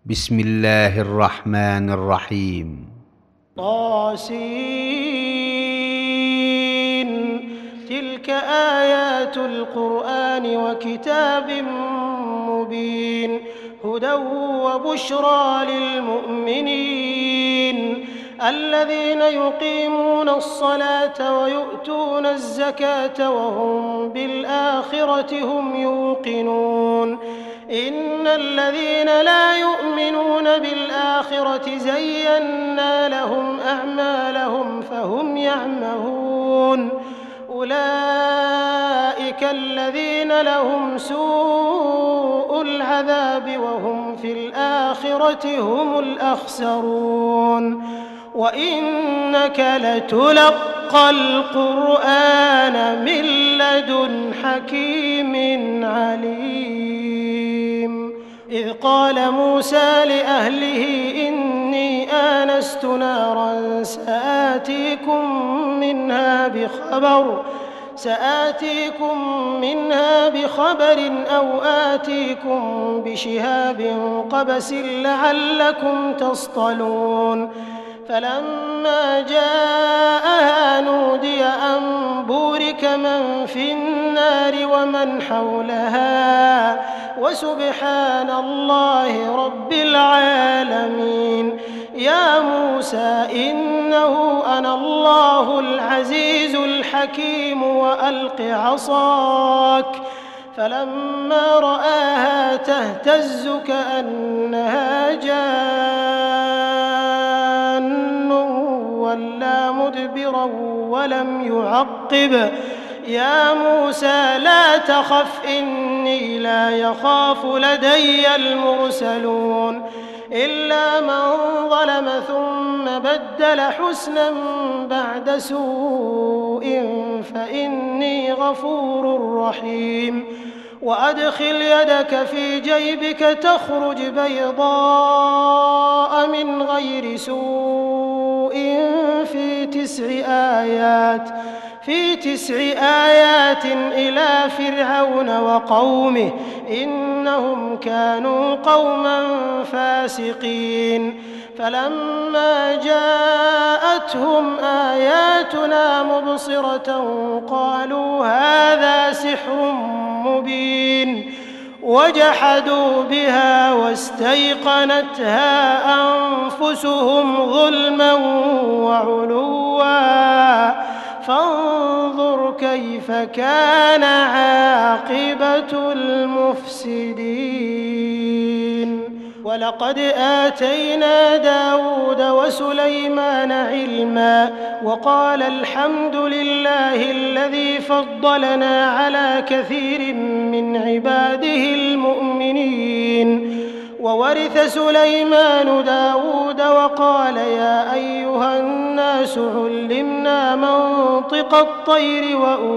بسم الله الرحمن الرحيم. طاسين. تلك آيات القرآن وكتاب مبين، هدى وبشرى للمؤمنين الذين يقيمون الصلاة ويؤتون الزكاة وهم بالآخرة هم يوقنون. إن الذين لا يؤمنون بالآخرة زينا لهم أعمالهم فهم يعمهون. أولئك الذين لهم سوء العذاب وهم في الآخرة هم الأخسرون. وإنك لتلقى القرآن من لدن حكيم عليم. إذ قال موسى لأهله إني آنست نارا سآتيكم منها بخبر أو آتيكم بشهاب قبس لعلكم تصطلون. فلما جاءها نودي أن بورك من في النار ومن حولها وسبحان الله رب العالمين. يا موسى إنه أنا الله العزيز الحكيم وألق عصاك. فلما رآها تهتز كأنها جان ولا مدبرا ولم يعقب. يا موسى لا تخف إني لا يخاف لدي المرسلون. إلا من ظلم ثم بدل حسنا بعد سوء فإني غفور رحيم. وأدخل يدك في جيبك تخرج بيضاء من غير سوء في 9 آيات إلى فرعون وقومه إنهم كانوا قوما فاسقين. فلما جاءتهم آياتنا مبصرة قالوا هذا سحر مبين، وجحدوا بها واستيقنتها أنفسهم ظلما وعلوا. فانظر كيف كان عاقبة المفسدين. ولقد آتينا داود وسليمان علما وقال الحمد لله الذي فضلنا على كثير من عباده المؤمنين. وورث سليمان داود وقال يا أيها الناس علمنا منطق الطير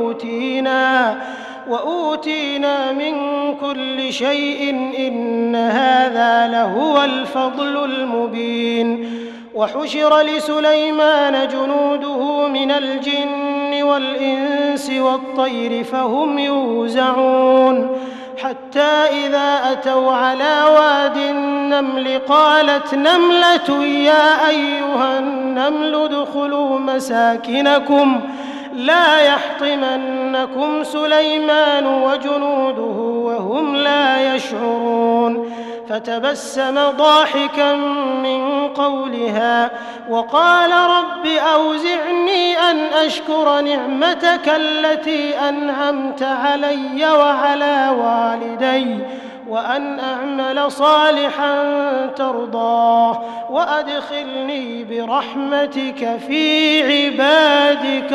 وأوتينا من كل شيء إن هذا لهو الفضل المبين. وحشر لسليمان جنوده من الجن والإنس والطير فهم يوزعون. حتى إذا أتوا على واد النمل قالت نملة يا أيها النمل ادخلوا مساكنكم لا يحطمنكم سليمان وجنوده وهم لا يشعرون. فتبسم ضاحكا من قولها وقال رب أوزعني أن أشكر نعمتك التي أنعمت علي وعلى والدي وأن أعمل صالحا ترضاه وأدخلني برحمتك في عبادك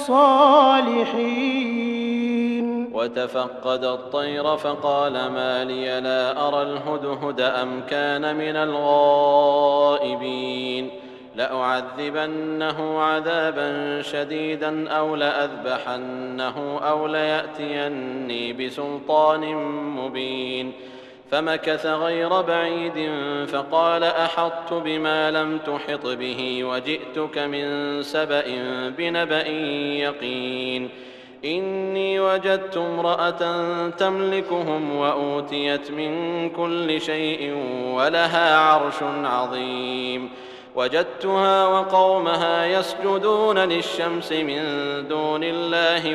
الصالحين. وتفقد الطير فقال ما لي لا أرى الهدهد أم كان من الغائبين لأعذبنه عذابا شديدا أو لأذبحنه أو ليأتيني بسلطان مبين. فمكث غير بعيد فقال أحطت بما لم تحط به وجئتك من سبأ بنبأ يقين. إني وجدت امرأة تملكهم وأوتيت من كل شيء ولها عرش عظيم وجدتها وقومها يسجدون للشمس من دون الله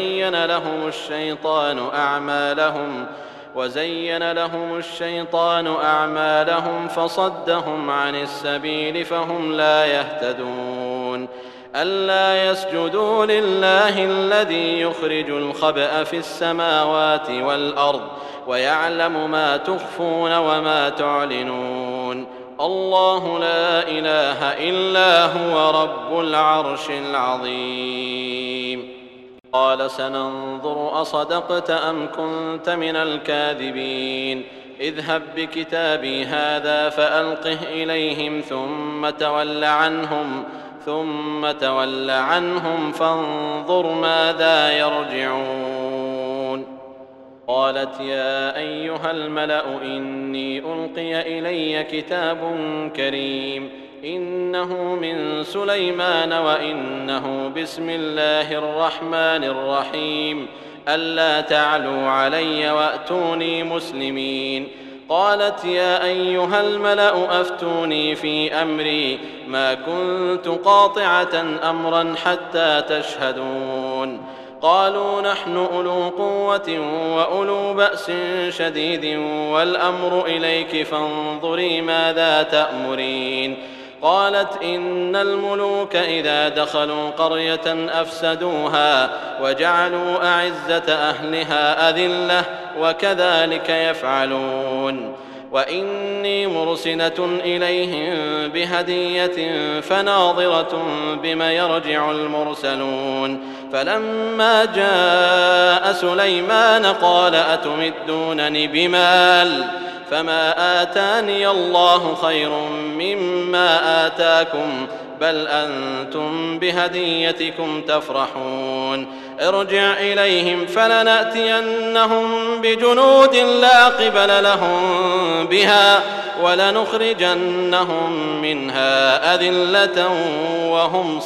وزين لهم الشيطان أعمالهم فصدهم عن السبيل فهم لا يهتدون ألا يسجدوا لله الذي يخرج الخبأ في السماوات والأرض ويعلم ما تخفون وما تعلنون الله لا إله إلا هو رب العرش العظيم. قال سننظر أصدقت أم كنت من الكاذبين اذهب بكتابي هذا فألقه إليهم ثم تول عنهم فانظر ماذا يرجعون. قالت يا أيها الملأ إني ألقي إلي كتاب كريم إنه من سليمان وإنه بسم الله الرحمن الرحيم ألا تعلوا علي وأتوني مسلمين. قالت يا أيها الملأ أفتوني في أمري ما كنت قاطعة أمرا حتى تشهدون. قالوا نحن أولو قوة وأولو بأس شديد والأمر إليك فانظري ماذا تأمرين. قالت إن الملوك إذا دخلوا قرية أفسدوها وجعلوا أعزة أهلها أذلة وكذلك يفعلون. وإني مرسلة إليهم بهدية فناظرة بما يرجع المرسلون. فلما جاء سليمان قال أتمدونني بمال فما آتاني الله خير مما آتاكم بل أنتم بهديتكم تفرحون. ارجع إليهم فلنأتينهم بجنود لا قبل لهم بها ولنخرجنهم منها أذلة وهم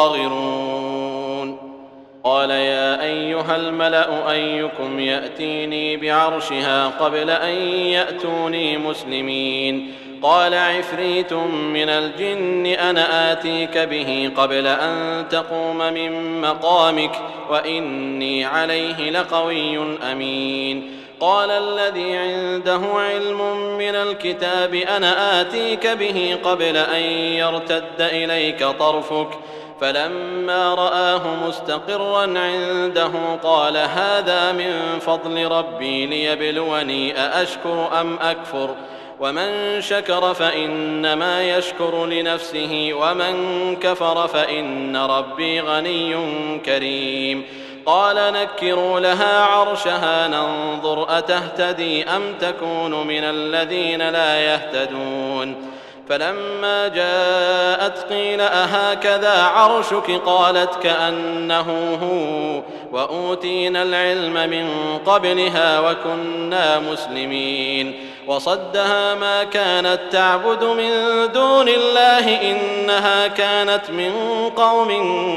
صاغرون. قال يا أيها الملأ أيكم يأتيني بعرشها قبل أن يأتوني مسلمين. قال عفريت من الجن أنا آتيك به قبل أن تقوم من مقامك وإني عليه لقوي أمين. قال الذي عنده علم من الكتاب أنا آتيك به قبل أن يرتد إليك طرفك فلما رآه مستقرا عنده قال هذا من فضل ربي ليبلوني أأشكر أم أكفر ومن شكر فإنما يشكر لنفسه ومن كفر فإن ربي غني كريم. قال نكروا لها عرشها ننظر أتهتدي أم تكون من الذين لا يهتدون. فلما جاءت قيل أهكذا عرشك قالت كأنه هو وأوتينا العلم من قبلها وكنا مسلمين. وصدها ما كانت تعبد من دون الله إنها كانت من قوم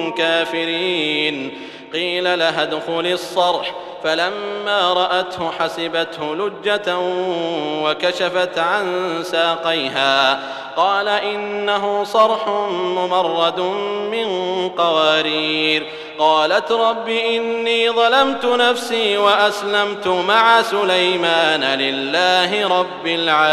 كافرين. قيل لها ادخل الصرح فلما رأته حسبته لجة وكشفت عن ساقيها قال إنه صرح ممرد من قوارير. قالت رب إني ظلمت نفسي وأسلمت مع سليمان لله رب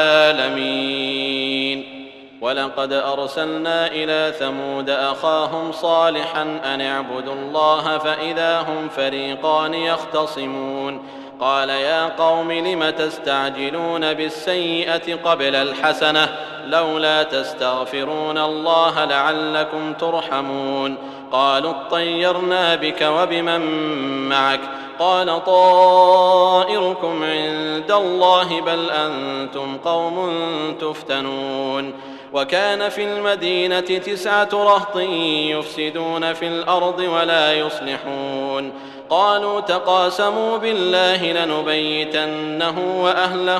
العالمين. ولقد أرسلنا إلى ثمود أخاهم صالحا أن اعبدوا الله فإذا هم فريقان يختصمون. قال يا قوم لم تستعجلون بالسيئة قبل الحسنة لولا تستغفرون الله لعلكم ترحمون. قالوا اطيرنا بك وبمن معك قال طائركم عند الله بل أنتم قوم تفتنون. وكان في المدينة 9 رهط يفسدون في الأرض ولا يصلحون. قالوا تقاسموا بالله لنبيتنه وأهله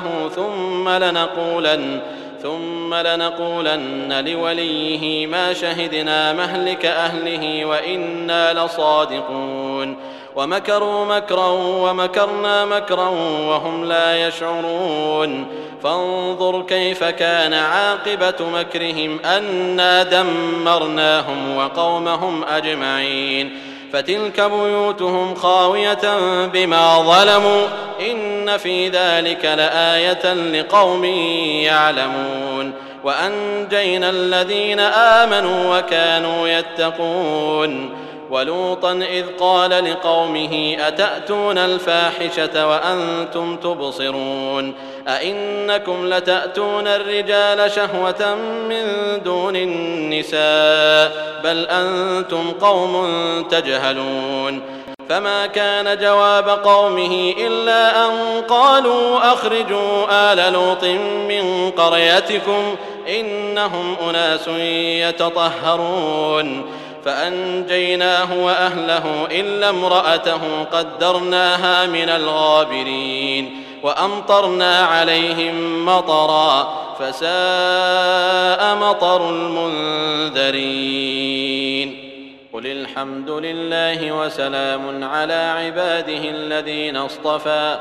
ثم لنقولن لوليه ما شهدنا مهلك أهله وإنا لصادقون. ومكروا مكرا ومكرنا مكرا وهم لا يشعرون فانظر كيف كان عاقبة مكرهم أنا دمرناهم وقومهم أجمعين فتلك بيوتهم خاوية بما ظلموا إن في ذلك لآية لقوم يعلمون وأنجينا الذين آمنوا وكانوا يتقون ولوطا إذ قال لقومه أتأتون الفاحشة وأنتم تبصرون أئنكم لتأتون الرجال شهوة من دون النساء بل أنتم قوم تجهلون فما كان جواب قومه إلا أن قالوا أخرجوا آل لوط من قريتكم إنهم أناس يتطهرون فأنجيناه وأهله إلا امرأته قدرناها من الغابرين وأمطرنا عليهم مطرا فساء مطر المنذرين قل الحمد لله وسلام على عباده الذين اصطفى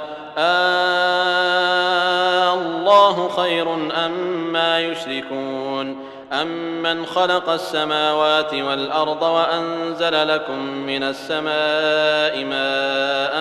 الله خير أما يشركون أمن خلق السماوات والأرض وأنزل لكم من السماء ماء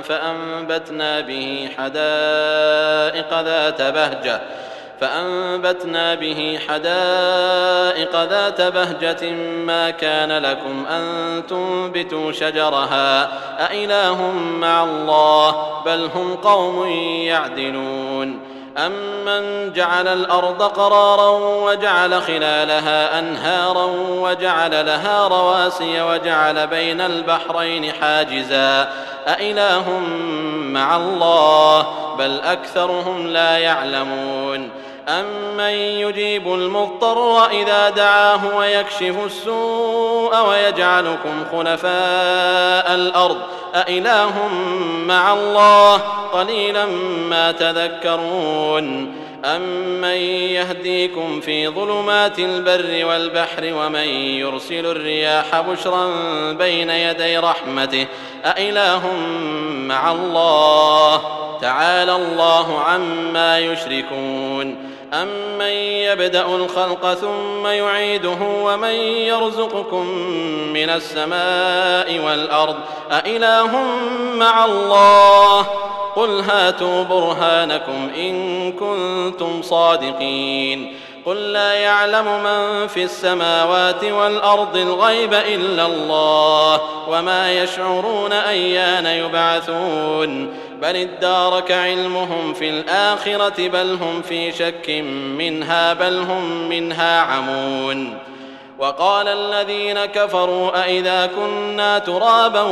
فأنبتنا به حدائق ذات بهجة ما كان لكم أن تنبتوا شجرها أإله مع الله بل هم قوم يعدلون أمن جعل الأرض قرارا وجعل خلالها أنهارا وجعل لها رواسي وجعل بين البحرين حاجزا أإله مع الله بل أكثرهم لا يعلمون أمن يجيب المضطر إذا دعاه ويكشف السوء ويجعلكم خلفاء الأرض أإله مع الله قليلا ما تذكرون أمن يهديكم في ظلمات البر والبحر ومن يرسل الرياح بشرا بين يدي رحمته أإله مع الله تعالى الله عما يشركون أمن يبدأ الخلق ثم يعيده ومن يرزقكم من السماء والأرض أإله مع الله قل هاتوا برهانكم إن كنتم صادقين قل لا يعلم من في السماوات والأرض الغيب إلا الله وما يشعرون أيان يبعثون بل ادارك علمهم في الآخرة بل هم في شك منها بل هم منها عمون وقال الذين كفروا أئذا كنا ترابا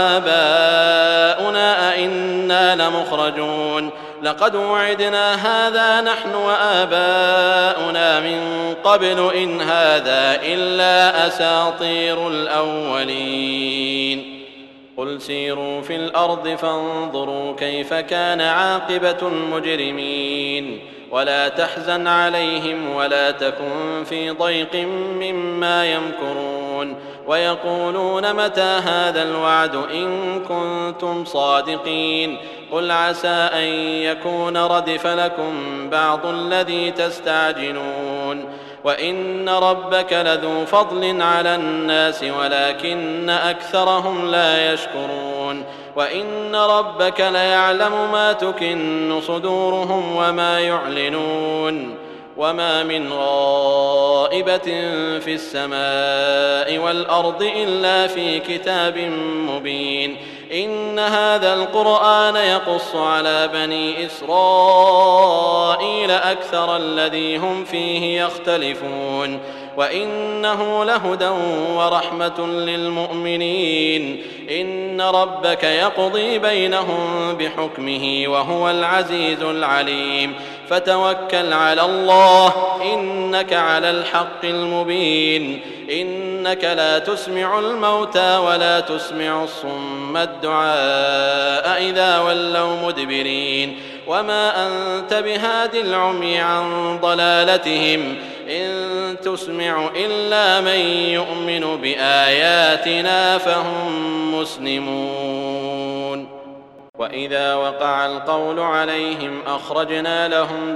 وآباؤنا أئنا لمخرجون لقد وعدنا هذا نحن وآباؤنا من قبل إن هذا إلا أساطير الأولين قل سيروا في الأرض فانظروا كيف كان عاقبة المجرمين ولا تحزن عليهم ولا تكن في ضيق مما يمكرون ويقولون متى هذا الوعد إن كنتم صادقين قل عسى أن يكون ردف لكم بعض الذي تستعجلون وإن ربك لذو فضل على الناس ولكن أكثرهم لا يشكرون وإن ربك ليعلم ما تكن صدورهم وما يعلنون وما من غائبة في السماء والأرض إلا في كتاب مبين إن هذا القرآن يقص على بني إسرائيل أكثر الذي هم فيه يختلفون وإنه لهدى ورحمة للمؤمنين إن ربك يقضي بينهم بحكمه وهو العزيز العليم فتوكل على الله إنك على الحق المبين إنك لا تسمع الموتى ولا تسمع الصم الدعاء إذا ولوا مدبرين وما أنت بهاد العمي عن ضلالتهم إن تسمع إلا من يؤمن بآياتنا فهم مسلمون. وإذا وقع القول عليهم أخرجنا لهم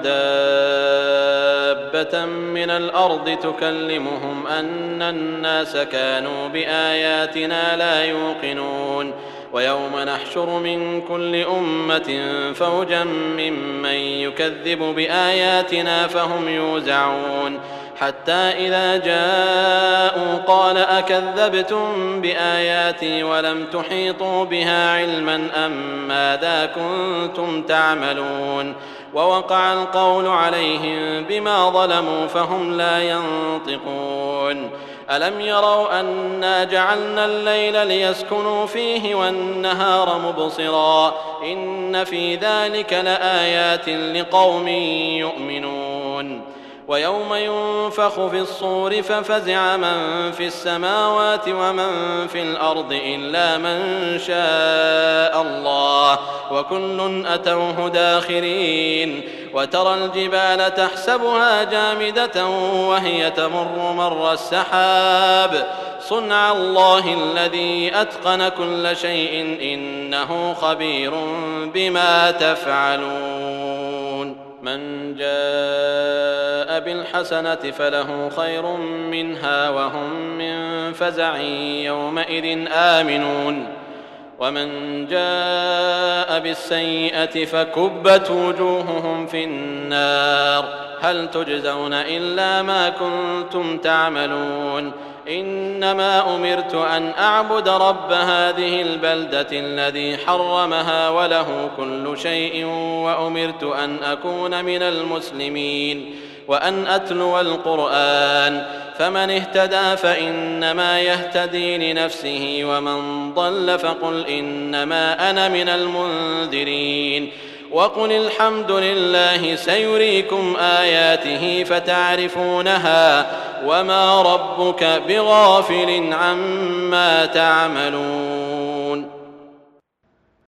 دابة من الأرض تكلمهم أن الناس كانوا بآياتنا لا يوقنون. ويوم نحشر من كل أمة فوجا ممن يكذب بآياتنا فهم يوزعون حتى إذا جاءوا قال أكذبتم بآياتي ولم تحيطوا بها علما أم ماذا كنتم تعملون. ووقع القول عليهم بما ظلموا فهم لا ينطقون. ألم يروا أنا جعلنا الليل ليسكنوا فيه والنهار مبصرا إن في ذلك لآيات لقوم يؤمنون. ويوم ينفخ في الصور ففزع من في السماوات ومن في الأرض إلا من شاء الله وكل أتوه داخرين. وترى الجبال تحسبها جامدة وهي تمر مر السحاب صنع الله الذي أتقن كل شيء إنه خبير بما تفعلون. من جاء بالحسنة فله خير منها وهم من فزع يومئذ آمنون. ومن جاء بالسيئة فكبت وجوههم في النار هل تجزون إلا ما كنتم تعملون. إنما أمرت أن أعبد رب هذه البلدة الذي حرمها وله كل شيء وأمرت أن أكون من المسلمين وأن أتلو القرآن فمن اهتدى فإنما يهتدي لنفسه ومن ضل فقل إنما أنا من المنذرين. وقل الحمد لله سيريكم آياته فتعرفونها وما ربك بغافل عما تعملون.